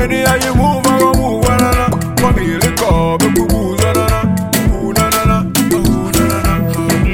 Anyhow you move, I go move, na. For me, lick up, boo boo, na na. Ooh na na na, ooh na na na.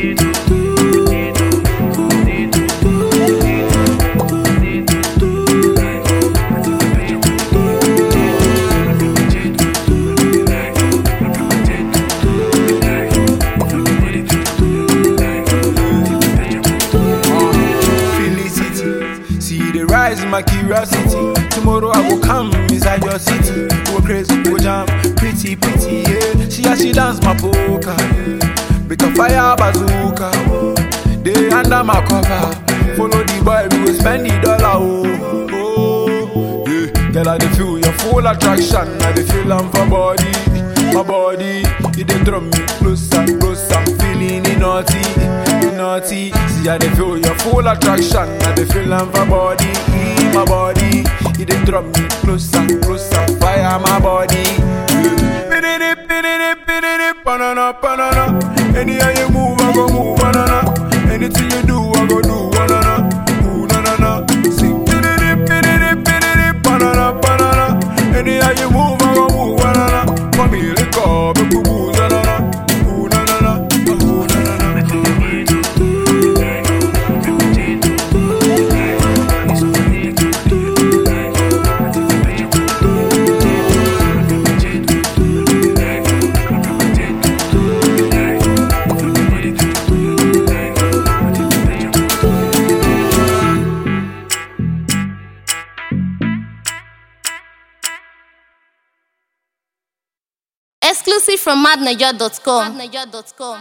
Felicity, see the rise in my curiosity. Tomorrow I will come inside your city. Go crazy, go jam, pretty, yeah. She dance my polka, yeah. Make a fire bazooka, they under my cover. Follow the boy, we will spend the dollar, oh, yeah. Girl, I dey feel your full attraction. I dey feel am for body, my body. You dey draw me closer, closer. I'm feeling it naughty. See, I dey feel your full attraction. I dey feel am for body, my body. You dey draw me closer, closer. Fire my body. Banana, banana. Anyhow you move, I go move, banana. Anything you do, I go do, banana. Ooh, na na na. Sing, banana, banana. Anyhow you move, I go move, banana. For me, lick up, boo boo, na na na. Ooh, na na na. Ooh, na na na. Exclusive from madniger.com.